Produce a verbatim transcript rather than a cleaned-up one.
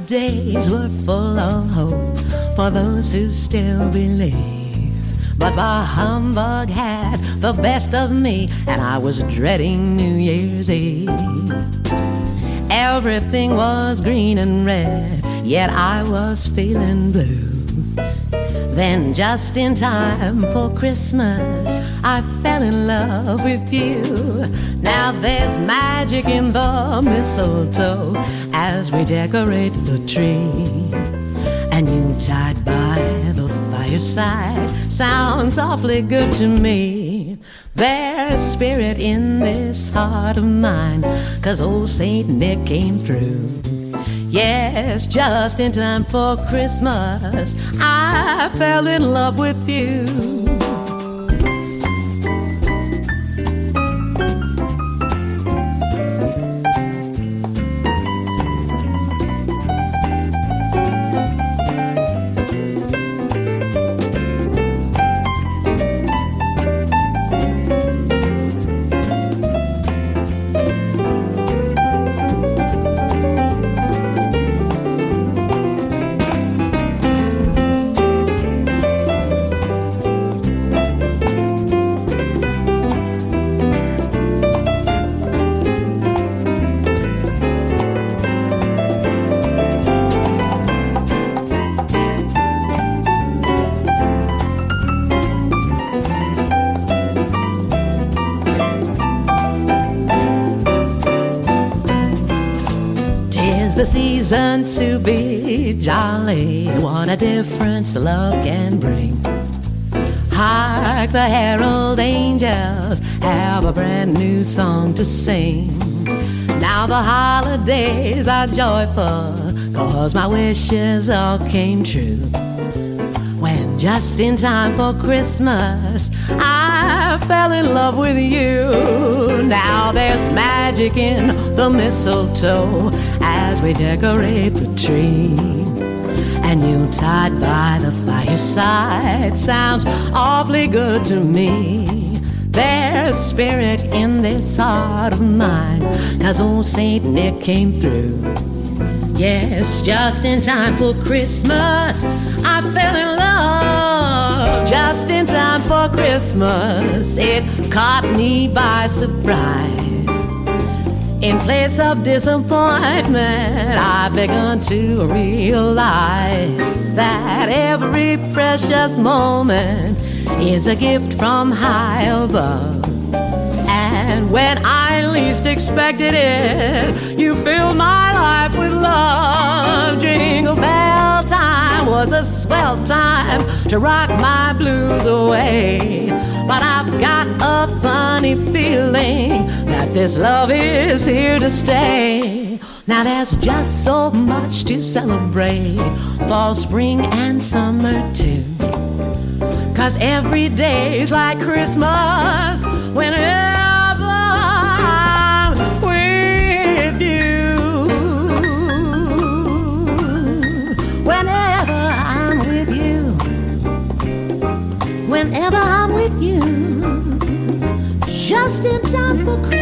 holidays were full of hope for those who still believe. But bah humbug had the best of me, and I was dreading New Year's Eve. Everything was green and red, yet I was feeling blue. Then just in time for Christmas, I fell in love with you. Now there's magic in the mistletoe as we decorate the tree. And Yuletide by the fireside sounds awfully good to me. There's spirit in this heart of mine, 'cause old Saint Nick came through. Yes, just in time for Christmas, I fell in love with you. The season to be jolly, what a difference love can bring. Hark, the herald angels have a brand new song to sing. Now the holidays are joyful, 'cause my wishes all came true. When just in time for Christmas, I fell in love with you. Now there's magic in the mistletoe as we decorate the tree. And Yuletide by the fireside sounds awfully good to me. There's spirit in this heart of mine, 'cause old Saint Nick came through. Yes, just in time for Christmas, I fell in love. Just in time for Christmas, it caught me by surprise. In place of disappointment, I've begun to realize that every precious moment is a gift from high above. And when I least expected it, you filled my life with love. Jingle bell time was a swell time to rock my blues away. But I've got a funny feeling that this love is here to stay. Now there's just so much to celebrate, fall, spring, and summer too. 'Cause every day's like Christmas whenever I'm with you. Whenever I'm with you. Whenever I'm with you. Just in time for Christmas.